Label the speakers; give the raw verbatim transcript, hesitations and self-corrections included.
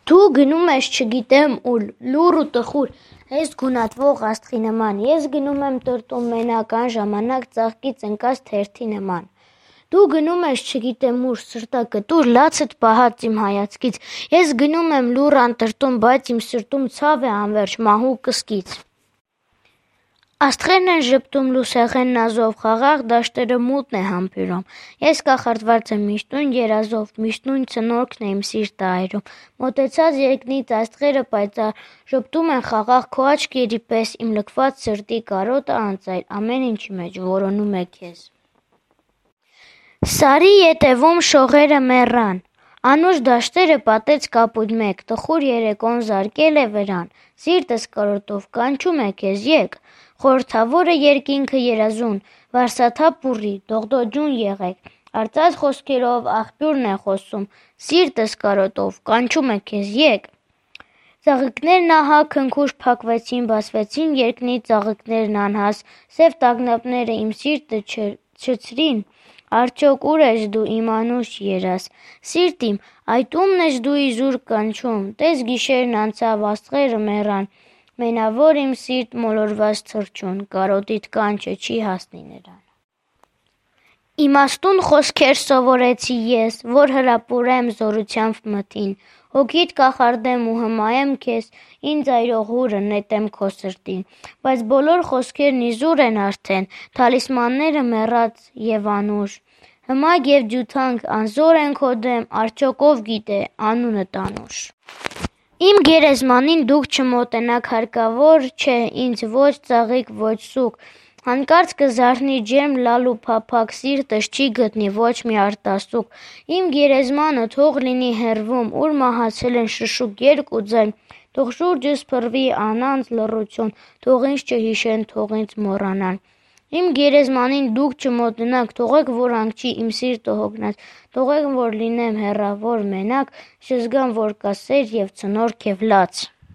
Speaker 1: Դու գնում ես չգիտեմ ուր, լուռ ու տխուր, ես գունատվող աստղի նման, ես գնում եմ տրտում մենական ժամանակ ծաղկից ընկած թերթի նման։ Դու գնում ես չգիտեմ ուր, սրտակտուր, լացդ պահած իմ հայացքից, ես գնում եմ լուռ անտրտում, բայց իմ սրտում ցավ է անվերջ մահու կսկից։ Աստղերն են ժպտում լուսեղեն նազով, խաղաղ դաշտերը մութն է համբուրում, ես կախարդված եմ միշտույն երազով, միշտույն ցնորքն է իմ սիրտը այրում, մոտեցած երկնից աստղերը պայծառ ժպտում են խաղաղ քո աչքերի պես, իմ լքված սրտի կարոտը անծայր ամեն ինչի մեջ որոնում է քեզ։ Սարի ետևում շողերը մեռան, անուշ դաշտերը պատեց կապույտ մեկ, տխուր երեկոն զարկել է վրան, սիրտս կարոտով կանչում է քեզ եկ, խորհրդավորը երկինքը երազուն, վարսաթափ ուռի, դողդոջուն եղեք, արծած խոսքերով աղբյուրն է խոսում, սիրտս կարոտով կանչում է քեզ եկ։ Ծաղիկներն ահա քնքուշ փակվեցին, բացվեցին երկնից ծաղիկներն անհաս, սև տագնապները իմ սիրտը չցրին, արդյոք ուր ես դու իմ անուշ երաս, սիրտ իմ, այդ ումն ես դու իզուր կանչում, տես գիշերն անցավ, աստղերը մեռան, մենավոր իմ սիրտ մոլորված թռչուն, կարոտիդ կանչը չի հասնի նրան։ Իմաստուն խոսքեր սովորեցի ես, որ հրապուրեմ զորությամբ մթին, հոգիդ կախարդեմ ու հմայեմ քեզ, ինձ այրող հուրը նետեմ քո սրտին, բայց բոլոր խոսքերն իզուր են արդեն, թալիսմանները մեռած և անուշ, հմայք և ջութանք անզոր են քո դեմ, արդյոք ով գիտե անունդ անուշ։ Իմ գերեզմանին դուք չմոտենաք, հարկավոր չէ ինձ ոչ ծաղիկ, ոչ սուգ, հանկարծ կզարթնի ջերմ լալ ու փափագ, սիրտս չի գտնի ոչ մի արտասուք, իմ գերեզմանը թող լինի հեռվում, ուր մահացել են շշուկ երգ ու ձայն, թող շուրջս փռվի անանց լռություն, թող ինձ չհիշեն, թող ինձ մոռանան։ Իմ գերեզմանին դուք չմոտնաք, թողեք որ հանգչի իմ սիրտը հոգնած, թողեք որ լինեմ հեռավոր մենակ, չզգամ որ կա սեր և ցնորք և լաց։